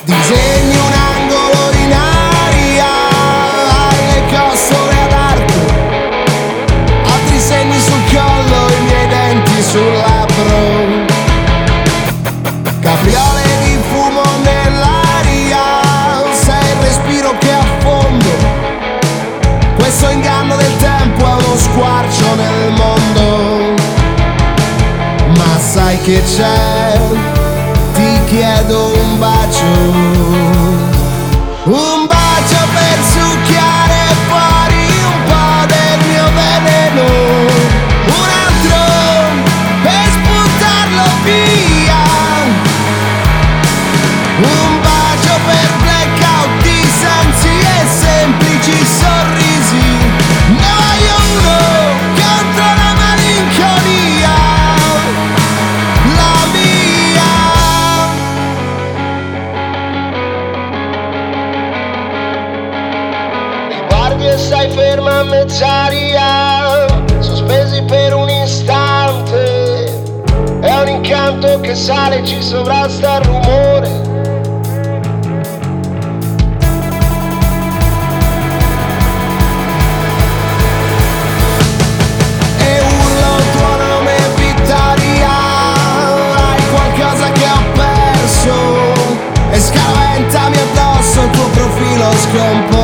Disegni un angolo in aria, hai le costole ad arco, altri segni sul collo, i miei denti sul labbro. Capriole di fumo nell'aria, sei il respiro che affondo. Questo inganno del tempo è uno squarcio nel mondo. Ma sai che c'è? Ti chiedo un bacio per succhiare fuori un po' del mio veleno, un altro per sputarlo via, un bacio per blackout di sensi e semplici sorrisi. Ne voglio uno contro la malinconia, la mia. Ti guardi e stai ferma a mezz'aria, sospesi per un istante. È un incanto che sale e ci sovrasta il rumore. E urlo il tuo nome Vittoria, hai qualcosa che ho perso e scaventami addosso il tuo profilo scomposto.